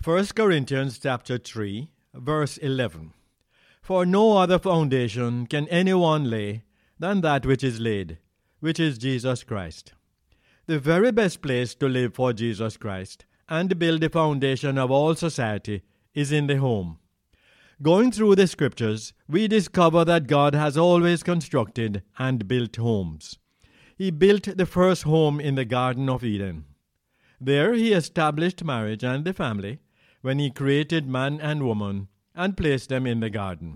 1 Corinthians chapter 3, verse 11. For no other foundation can anyone lay than that which is laid, which is Jesus Christ. The very best place to live for Jesus Christ and build the foundation of all society is in the home. Going through the scriptures, we discover that God has always constructed and built homes. He built the first home in the Garden of Eden. There he established marriage and the family when he created man and woman and placed them in the garden.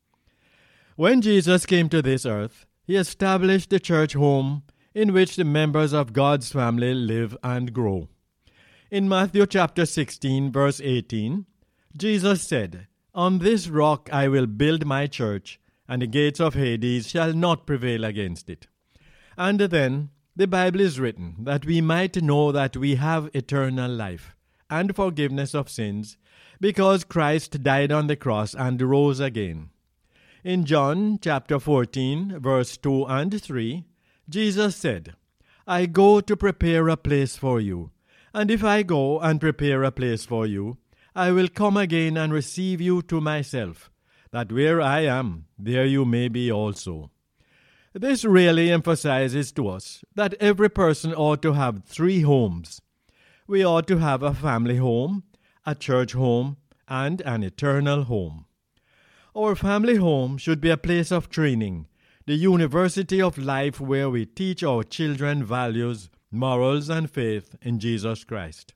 When Jesus came to this earth, he established the church home in which the members of God's family live and grow. In Matthew chapter 16, verse 18, Jesus said, "On this rock I will build my church, and the gates of Hades shall not prevail against it." And then the Bible is written that we might know that we have eternal life and forgiveness of sins because Christ died on the cross and rose again. In John chapter 14, verse 2 and 3, Jesus said, "I go to prepare a place for you, and if I go and prepare a place for you, I will come again and receive you to myself, that where I am, there you may be also." This really emphasizes to us that every person ought to have three homes. We ought to have a family home, a church home, and an eternal home. Our family home should be a place of training, the university of life where we teach our children values, morals, and faith in Jesus Christ.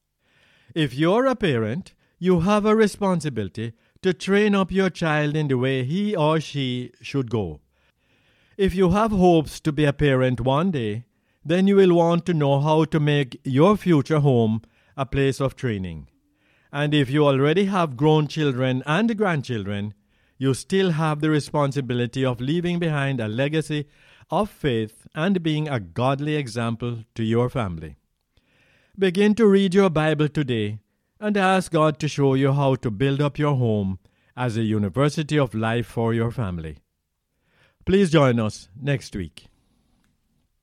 If you're a parent, you have a responsibility to train up your child in the way he or she should go. If you have hopes to be a parent one day, then you will want to know how to make your future home a place of training. And if you already have grown children and grandchildren, you still have the responsibility of leaving behind a legacy of faith and being a godly example to your family. Begin to read your Bible today and ask God to show you how to build up your home as a university of life for your family. Please join us next week.